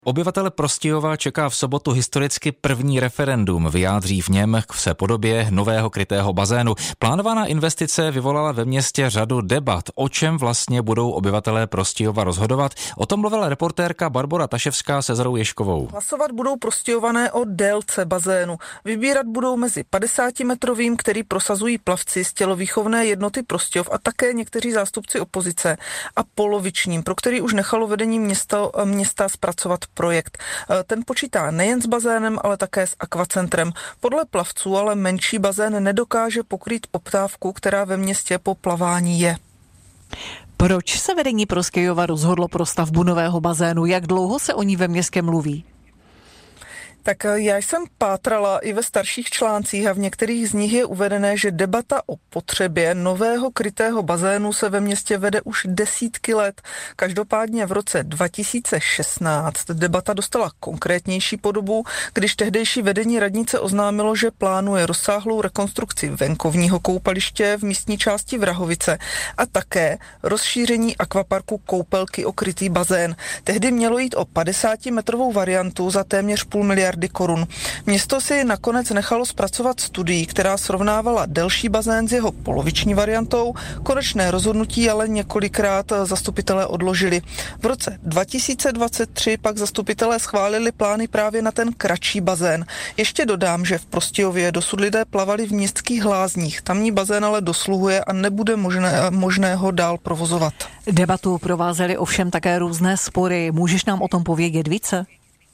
Obyvatele Prostějova čeká v sobotu historicky první referendum. Vyjádří v něm se podobě nového krytého bazénu. Plánovaná investice vyvolala ve městě řadu debat. O čem vlastně budou obyvatelé Prostějova rozhodovat? O tom mluvila reportérka Barbora Taševská se Zarou Ježkovou. Hlasovat budou Prostějované o délce bazénu. Vybírat budou mezi 50-metrovým, který prosazují plavci z tělovýchovné jednoty Prostějov a také někteří zástupci opozice, a polovičním, pro který už nechalo vedení města zpracovat projekt. Ten počítá nejen s bazénem, ale také s akvacentrem. Podle plavců ale menší bazén nedokáže pokrýt poptávku, která ve městě po plavání je. Proč se vedení Prostějova rozhodlo pro stavbu nového bazénu? Jak dlouho se o ní ve městě mluví? Tak já jsem pátrala i ve starších článcích a v některých z nich je uvedené, že debata o potřebě nového krytého bazénu se ve městě vede už desítky let. Každopádně v roce 2016 debata dostala konkrétnější podobu, když tehdejší vedení radnice oznámilo, že plánuje rozsáhlou rekonstrukci venkovního koupaliště v místní části Vrahovice a také rozšíření akvaparku Koupelky o krytý bazén. Tehdy mělo jít o 50metrovou variantu za téměř půl miliardy korun. Město si nakonec nechalo zpracovat studii, která srovnávala delší bazén s jeho poloviční variantou. Konečné rozhodnutí ale několikrát zastupitelé odložili. V roce 2023 pak zastupitelé schválili plány právě na ten kratší bazén. Ještě dodám, že v Prostějově dosud lidé plavali v městských lázních. Tamní bazén ale dosluhuje a nebude možné ho dál provozovat. Debatu provázely ovšem také různé spory. Můžeš nám o tom povědět více?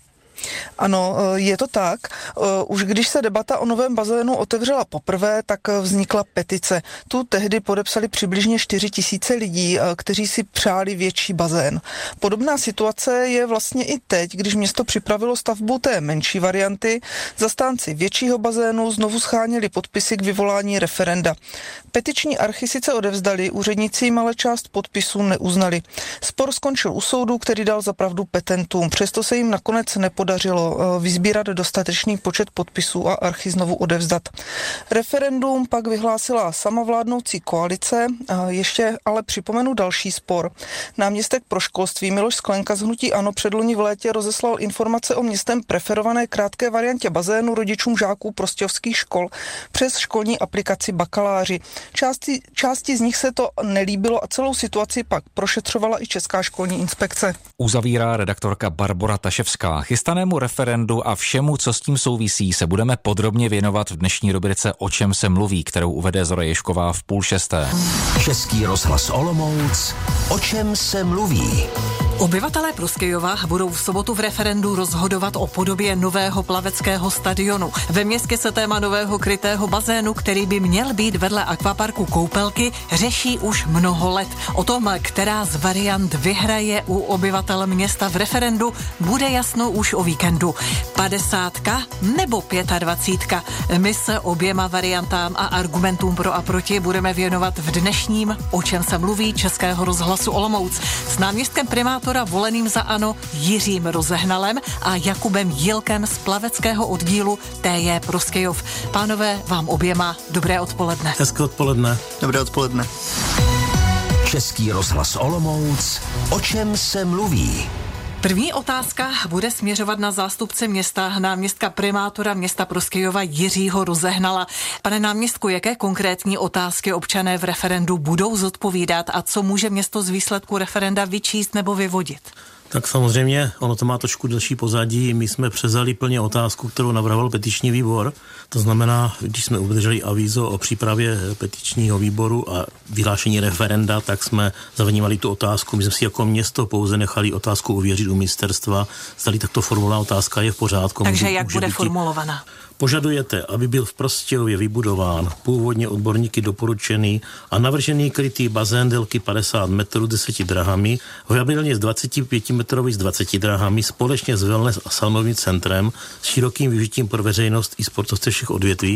Ano, je to tak. Už když se debata o novém bazénu otevřela poprvé, tak vznikla petice. Tu tehdy podepsali přibližně 4 000 lidí, kteří si přáli větší bazén. Podobná situace je vlastně i teď, když město připravilo stavbu té menší varianty. Zastánci většího bazénu znovu scháněli podpisy k vyvolání referenda. Petiční archy sice odevzdali, úředníci jim ale část podpisů neuznali. Spor skončil u soudu, který dal za pravdu petentům. Přesto se jim nakonec nepodařilo vysbírat dostatečný počet podpisů a archy znovu odevzdat. Referendum pak vyhlásila sama vládnoucí koalice. Ještě ale připomenu další spor. Náměstek pro školství Miloš Sklenka z hnutí ANO předloni v létě rozeslal informace o městem preferované krátké variantě bazénu rodičům žáků prostějovských škol přes školní aplikaci Bakaláři. Části z nich se to nelíbilo a celou situaci pak prošetřovala i Česká školní inspekce. Uzavírá redaktorka Barbora Taševská. Chystanému referendu a všemu, co s tím souvisí, se budeme podrobně věnovat v dnešní rubrice O čem se mluví, kterou uvede Zora Ježková v 5:30. Český rozhlas Olomouc. O čem se mluví? Obyvatelé Prostějova budou v sobotu v referendu rozhodovat o podobě nového plaveckého stadionu. Ve městě se téma nového krytého bazénu, který by měl být vedle akvaparku Koupelky, řeší už mnoho let. O tom, která z variant vyhraje u obyvatel města v referendu, bude jasno už o víkendu. 50 nebo 25. My se oběma variantám a argumentům pro a proti budeme věnovat v dnešním O čem se mluví Českého rozhlasu Olomouc s náměstkem primátora voleným za ANO Jiřím Rozehnalem a Jakubem Jílkem z plaveckého oddílu TJ Prostějov. Pánové, vám oběma dobré odpoledne. Hezké odpoledne. Dobré odpoledne. Český rozhlas Olomouc. O čem se mluví? První otázka bude směřovat na zástupce města, náměstka primátora města Prostějova Jiřího Rozehnala. Pane náměstku, jaké konkrétní otázky občané v referendu budou zodpovídat a co může město z výsledku referenda vyčíst nebo vyvodit? Tak samozřejmě, ono to má trošku delší pozadí. My jsme převzali plně otázku, kterou navrhoval petiční výbor. To znamená, když jsme obdrželi avízo o přípravě petičního výboru a vyhlášení referenda, tak jsme zavnímali tu otázku. My jsme si jako město pouze nechali otázku ověřit u ministerstva. Zdali takto formulovaná otázka je v pořádku. Takže jak bude formulovaná? Požadujete, aby byl v Prostějově vybudován původně odborníky doporučený a navržený krytý bazén délky 50 metrů 10 drahami, variabilně z 25 metrový s 20 drahami, společně s wellness a saunovým centrem s širokým využitím pro veřejnost i sportovce všech odvětví?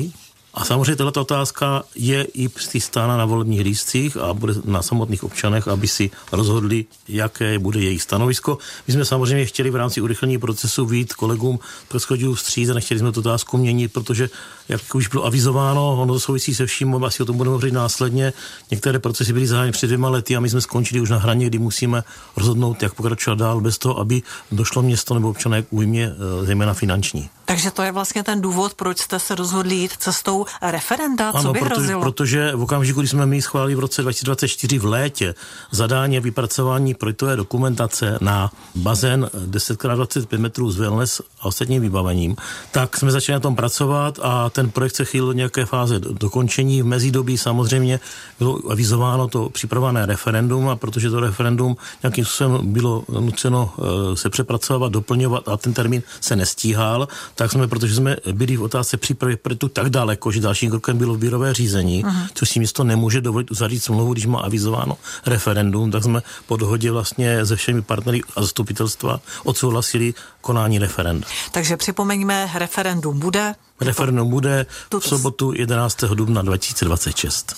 A samozřejmě tato otázka je i přistána na volebních lístcích a bude na samotných občanech, aby si rozhodli, jaké bude jejich stanovisko. My jsme samozřejmě chtěli v rámci urychlení procesu vyjít kolegům Pražského vstříc a nechtěli jsme tu otázku měnit, protože, jak už bylo avizováno, ono to souvisí se vším, asi o tom budeme hovořit následně. Některé procesy byly zahájeny před 2 lety a my jsme skončili už na hraně, kdy musíme rozhodnout, jak pokračovat dál bez toho, aby došlo město nebo občané k újmě, zejména finanční. Takže to je vlastně ten důvod, proč jste se rozhodli jít cestou referenda, co ano, by hrozilo? Protože v okamžiku, kdy jsme my schválili v roce 2024 v létě zadání a vypracování projektové dokumentace na bazén 10x25 metrů s wellness a ostatním vybavením, tak jsme začali na tom pracovat a ten projekt se chýlil do nějaké fáze dokončení. V mezidobí samozřejmě bylo avizováno to připravované referendum a protože to referendum nějakým způsobem bylo nuceno se přepracovat, doplňovat a ten termín se nestíhal, tak jsme, protože jsme byli v otázce přípravy projektu tak daleko, že dalším krokem bylo výběrové řízení, což si město nemůže dovolit uzavřít smlouvu, když má avizováno referendum, tak jsme po dohodě vlastně se všemi partnery a zastupitelstva odsouhlasili konání referenda. Takže připomeňme, referendum bude? Referendum bude v sobotu 11. dubna 2026.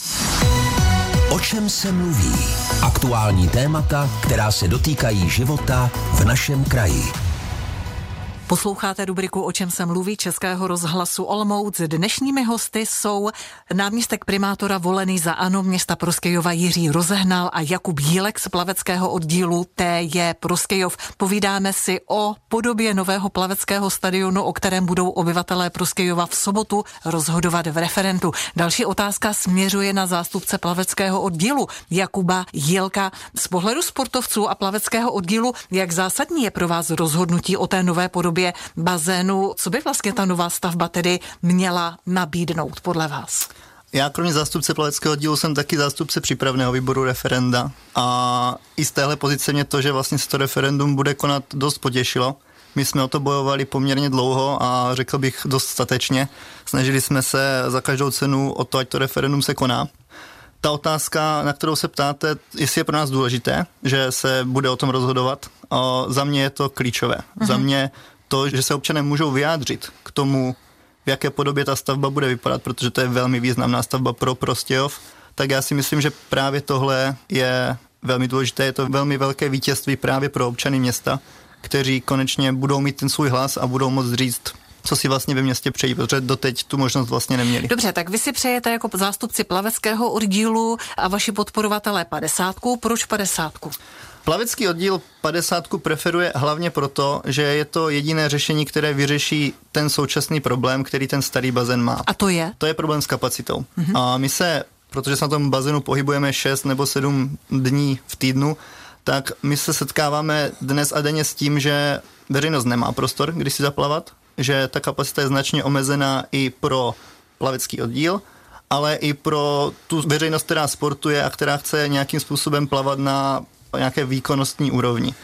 O čem se mluví? Aktuální témata, která se dotýkají života v našem kraji. Posloucháte rubriku O čem se mluví Českého rozhlasu Olomouc. Dnešními hosty jsou náměstek primátora volený za ANO města Prostějova Jiří Rozehnal a Jakub Jílek z plaveckého oddílu TJ Prostějov. Povídáme si o podobě nového plaveckého stadionu, o kterém budou obyvatelé Prostějova v sobotu rozhodovat v referendu. Další otázka směřuje na zástupce plaveckého oddílu Jakuba Jílka. Z pohledu sportovců a plaveckého oddílu, jak zásadní je pro vás rozhodnutí o té nové podobě bazénu? Co by vlastně ta nová stavba tedy měla nabídnout podle vás? Já kromě zástupce plaveckého dílu jsem taky zástupce přípravného výboru referenda a i z téhle pozice mě to, že vlastně se to referendum bude konat, dost potěšilo. My jsme o to bojovali poměrně dlouho a řekl bych dost statečně. Snažili jsme se za každou cenu o to, ať to referendum se koná. Ta otázka, na kterou se ptáte, jestli je pro nás důležité, že se bude o tom rozhodovat, za mě je to klíčové. Za mě to, že se občané můžou vyjádřit k tomu, v jaké podobě ta stavba bude vypadat, protože to je velmi významná stavba pro Prostějov, tak já si myslím, že právě tohle je velmi důležité. Je to velmi velké vítězství právě pro občany města, kteří konečně budou mít ten svůj hlas a budou moct říct, co si vlastně ve městě přejí, protože doteď tu možnost vlastně neměli. Dobře, tak vy si přejete jako zástupci plaveckého oddílu a vaši podporovatelé 50. Proč 50? Plavecký oddíl 50 preferuje hlavně proto, že je to jediné řešení, které vyřeší ten současný problém, který ten starý bazén má. A to je? To je problém s kapacitou. A my se, protože se na tom bazénu pohybujeme 6 nebo 7 dní v týdnu, tak my se setkáváme dnes a denně s tím, že veřejnost nemá prostor, kdy si zaplavat, že ta kapacita je značně omezená i pro plavecký oddíl, ale i pro tu veřejnost, která sportuje a která chce nějakým způsobem plavat na nějaké výkonnostní úrovni.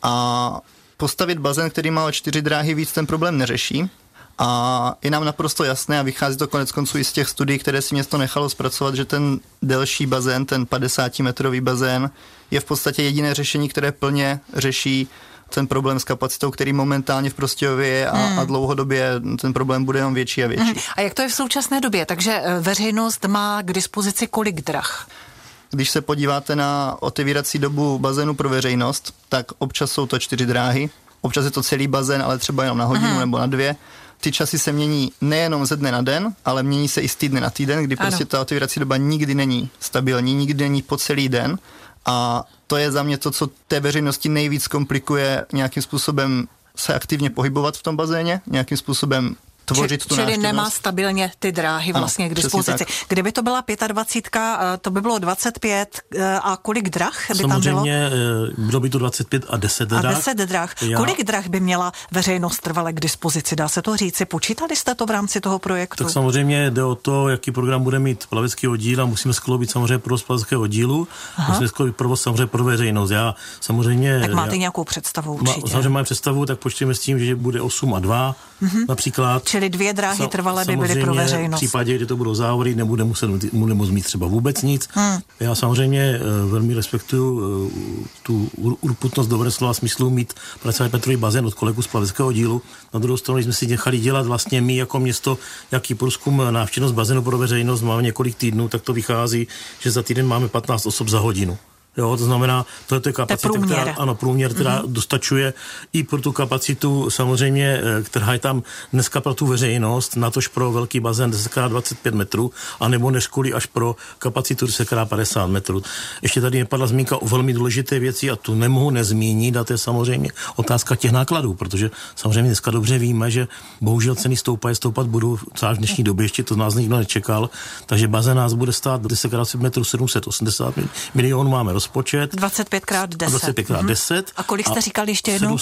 A postavit bazén, který má o 4 dráhy víc, ten problém neřeší. A je nám naprosto jasné, a vychází to konec konců i z těch studií, které si město nechalo zpracovat, že ten delší bazén, ten 50-metrový bazén, je v podstatě jediné řešení, které plně řeší ten problém s kapacitou, který momentálně v Prostějově je a dlouhodobě ten problém bude jenom větší a větší. A jak to je v současné době? Takže veřejnost má k dispozici kolik drah? Když se podíváte na otevírací dobu bazénu pro veřejnost, tak občas jsou to 4 dráhy, občas je to celý bazén, ale třeba jenom na hodinu nebo na 2. Ty časy se mění nejenom ze dne na den, ale mění se i z týdne na týden, kdy prostě ta otevírací doba nikdy není stabilní, nikdy není po celý den. A to je za mě to, co té veřejnosti nejvíc komplikuje nějakým způsobem se aktivně pohybovat v tom bazéně, nějakým způsobem tvořit tu návštěvnost. Čili nemá stabilně ty dráhy vlastně k dispozici. Kdyby to byla 25, to by bylo 25 a kolik drah by tam bylo? Samozřejmě bylo by to 25 a 10 drah. A 10 drah. Kolik drah by měla veřejnost trvale k dispozici? Dá se to říci? Počítali jste to v rámci toho projektu? Tak samozřejmě jde o to, jaký program bude mít plavecký oddíl a musíme skloubit samozřejmě provoz plaveckého oddílu. Musíme skloubit provoz samozřejmě pro veřejnost. Já samozřejmě... Tak máte nějakou představu určitě. Samozřejmě máme představu, tak počítejme s tím, že bude 8 a 2 například. čili 2 dráhy trvalé by byly pro veřejnost. V případě, kdy to budou závody, nebude moct mít třeba vůbec nic. Já samozřejmě velmi respektuju tu urputnost dobré slova smyslu mít 50metrový bazén od kolegů z plaveckého dílu. Na druhou stranu jsme si nechali dělat vlastně my jako město, jaký průzkum návštěvnost bazénu pro veřejnost máme několik týdnů, tak to vychází, že za týden máme 15 osob za hodinu. Jo, to znamená, to je kapacita, průměr, která dostačuje i pro tu kapacitu samozřejmě, která je tam dneska pro tu veřejnost, natož pro velký bazén 10x25 metrů, anebo neškolí až pro kapacitu 10x50 metrů. Ještě tady nepadla zmínka o velmi důležité věci a tu nemohu nezmínit, a to je samozřejmě otázka těch nákladů, protože samozřejmě dneska dobře víme, že bohužel ceny stoupat budou v dnešní době, ještě to nás nikdo nečekal, takže bazén nás bude stát 10x metrů 780 milionů, máme rozpočet. 25x10. A kolik jste říkal ještě jednou?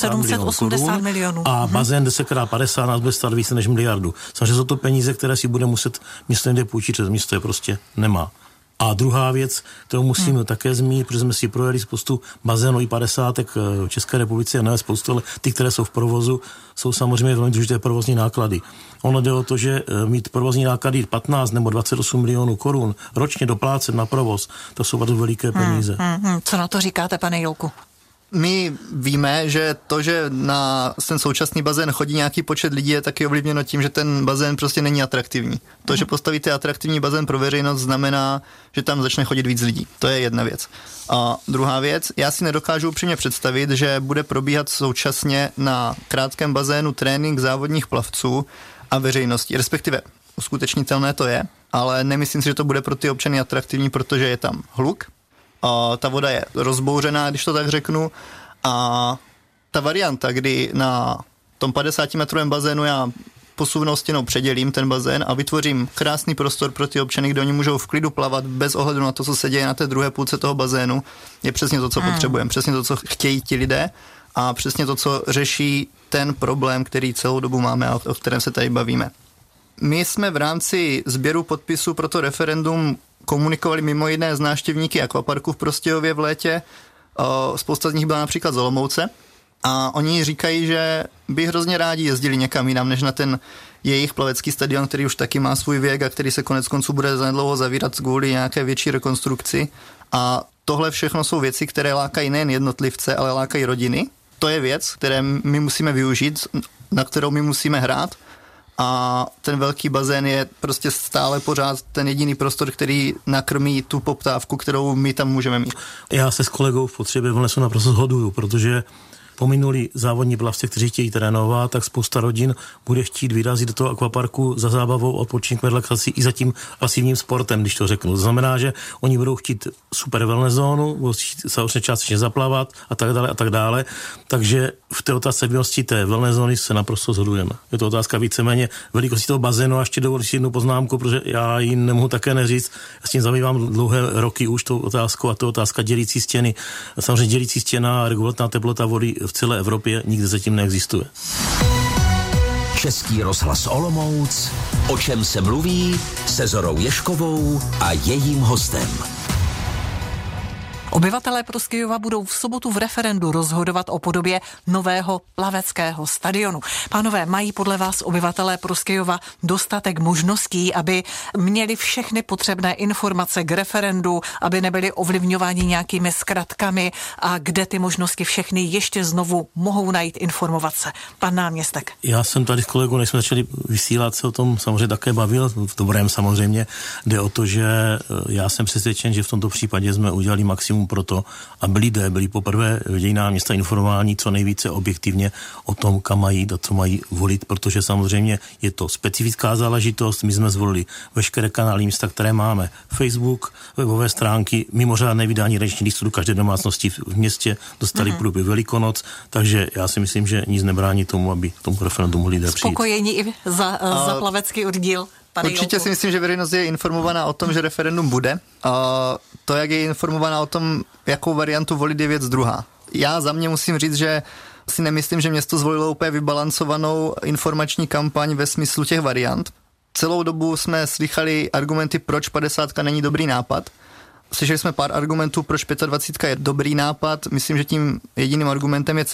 780 milionů. A bazén 10x50 nás bude stát více než miliardu. Samozřejmě jsou to peníze, které si bude muset město někde půjčit, protože město je prostě nemá. A druhá věc, kterou musíme také zmínit, protože jsme si projeli spoustu bazénů i 50 v České republice, ne spoustu, ale ty, které jsou v provozu, jsou samozřejmě velmi důležité provozní náklady. Ono jde o to, že mít provozní náklady 15 nebo 28 milionů korun ročně doplácet na provoz, to jsou opravdu veliké peníze. Co na to říkáte, pane Joulku? My víme, že to, že na ten současný bazén chodí nějaký počet lidí, je taky ovlivněno tím, že ten bazén prostě není atraktivní. To, že postavíte atraktivní bazén pro veřejnost, znamená, že tam začne chodit víc lidí. To je jedna věc. A druhá věc, já si nedokážu upřímně představit, že bude probíhat současně na krátkém bazénu trénink závodních plavců a veřejnosti. Respektive uskutečnitelné to je, ale nemyslím si, že to bude pro ty občany atraktivní, protože je tam hluk. Ta voda je rozbouřená, když to tak řeknu, a ta varianta, kdy na tom 50metrovém bazénu já posuvnou stěnou předělím ten bazén a vytvořím krásný prostor pro ty občany, kde oni můžou v klidu plavat bez ohledu na to, co se děje na té druhé půlce toho bazénu, je přesně to, co potřebujeme, přesně to, co chtějí ti lidé a přesně to, co řeší ten problém, který celou dobu máme a o kterém se tady bavíme. My jsme v rámci sběru podpisů pro to referendum komunikovali mimo jiné s návštěvníky akvaparku v Prostějově v létě. Spousta z nich byla například z Olomouce a oni říkají, že by hrozně rádi jezdili někam jinam, než na ten jejich plavecký stadion, který už taky má svůj věk a který se konec konců bude zanedlouho zavírat kvůli nějaké větší rekonstrukci. A tohle všechno jsou věci, které lákají nejen jednotlivce, ale lákají rodiny. To je věc, které my musíme využít, na kterou my musíme hrát. A ten velký bazén je prostě stále pořád ten jediný prostor, který nakrmí tu poptávku, kterou my tam můžeme mít. Já se s kolegou v potřebě Vlnesu naprosto shoduju, protože pominuli závodní plavci, kteří chtějí trénovat, tak spousta rodin bude chtít vyrazit do toho akvaparku za zábavou, odpočinkem, relaxací i za tím pasivním sportem, když to řeknu. To znamená, že oni budou chtít super wellness zónu, budou chtít samozřejmě částečně zaplavat a tak dále. Takže v té otázce výnosti té wellness zóny se naprosto shodujeme. Je to otázka víceméně velikosti toho bazénu a ještě dovolím si jednu poznámku, protože já ji nemohu také neříct. Já s tím zabývám dlouhé roky už tou otázkou a to otázka dělící stěny. Samozřejmě dělící stěna a regulovaná teplota vody v celé Evropě nikde zatím neexistuje. Český rozhlas Olomouc, o čem se mluví, se Zorou Ježkovou a jejím hostem. Obyvatelé Prostějova budou v sobotu v referendu rozhodovat o podobě nového plaveckého stadionu. Pánové, mají podle vás obyvatelé Prostějova dostatek možností, aby měli všechny potřebné informace k referendu, aby nebyli ovlivňováni nějakými zkratkami a kde ty možnosti všechny ještě znovu mohou najít informace? Pan náměstek. Já jsem tady s kolegou, než jsme začali vysílat, se o tom samozřejmě také bavil, v dobrém samozřejmě. Jde o to, že já jsem přesvědčen, že v tomto případě jsme udělali maximum pro to, aby lidé byli poprvé v dějinách města informováni co nejvíce objektivně o tom, kam mají jít a co mají volit, protože samozřejmě je to specifická záležitost. My jsme zvolili veškeré kanály města, které máme. Facebook, webové stránky, mimořádné vydání režijních listů do každé domácnosti v městě dostali průběh Velikonoc, takže já si myslím, že nic nebrání tomu, aby tomu referendumu lidé přijít. Spokojení i za plavecký oddíl. Určitě si myslím, že veřejnost je informovaná o tom, že referendum bude. To, jak je informovaná o tom, jakou variantu volit, je věc druhá. Já za mě musím říct, že si nemyslím, že město zvolilo úplně vybalancovanou informační kampaň ve smyslu těch variant. Celou dobu jsme slychali argumenty, proč 50 není dobrý nápad. Slyšeli jsme pár argumentů, proč 25 je dobrý nápad. Myslím, že tím jediným argumentem je cena.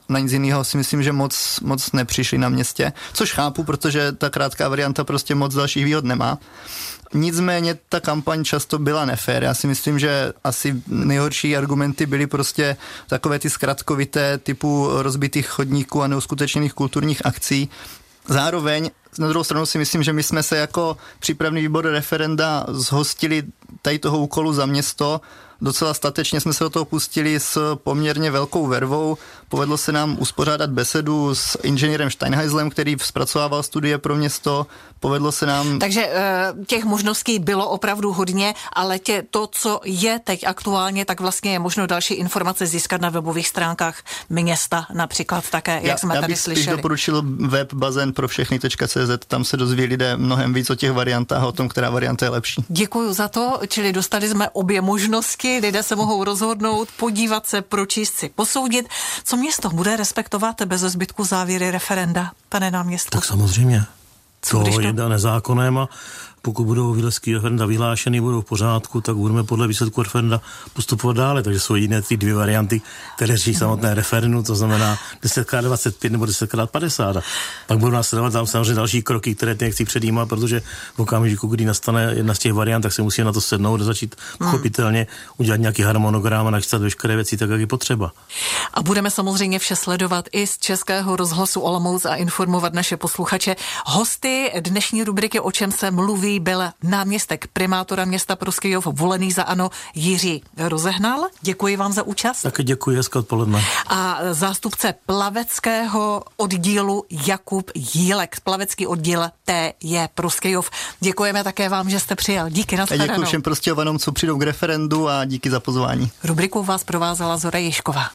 na nic jiného si myslím, že moc nepřišli na městě, což chápu, protože ta krátká varianta prostě moc dalších výhod nemá. Nicméně ta kampaň často byla nefér. Já si myslím, že asi nejhorší argumenty byly prostě takové ty zkratkovité typu rozbitých chodníků a neuskutečněných kulturních akcí. Zároveň na druhou stranu si myslím, že my jsme se jako přípravný výbor referenda zhostili tady toho úkolu za město. Docela statečně jsme se do toho pustili s poměrně velkou vervou. Povedlo se nám uspořádat besedu s inženýrem Steinheislem, který zpracovával studie pro město. Povedlo se nám... Takže těch možností bylo opravdu hodně, ale to, co je teď aktuálně, tak vlastně je možno další informace získat na webových stránkách města například také, jak jsme tady slyšeli. Já bych doporučil web bazén-pro-všechny.cz, tam se dozví lidé mnohem víc o těch variantách a o tom, která varianta je lepší. Děkuju za to, čili dostali jsme obě možnosti, lidé se mohou rozhodnout, podívat se, pročíst si, posoudit, co město bude respektovat bez zbytku závěry referenda, pane náměstku. Tak samozřejmě. To je dané zákonem a pokud budou výsledky referenda vyhlášeny, budou v pořádku, tak budeme podle výsledku referenda postupovat dále. Takže jsou jiné ty dvě varianty, které řeší samotné referendum, to znamená 10x25 nebo 10x50. A pak budou následovat tam samozřejmě další kroky, které nechci předjímat, protože v okamžiku, kdy nastane jedna z těch variant, tak se musí na to sednout a začít pochopitelně udělat nějaký harmonogram a nachystat veškeré věci tak, jak je potřeba. A budeme samozřejmě vše sledovat i z Českého rozhlasu Olomouc a informovat naše posluchače. Hosty dnešní rubriky O čem se mluví byl náměstek primátora města Proskyjov, volený za ANO, Jiří Rozehnal. Děkuji vám za účast. Také děkuji, hezké odpoledne. A zástupce plaveckého oddílu Jakub Jílek, plavecký oddíl TJ Proskyjov. Děkujeme také vám, že jste přijel. Díky, nashledanou. Děkuji všem Proskyjovanům, co přijdou k referendu a díky za pozvání. Rubrikou vás provázela Zora Ježková.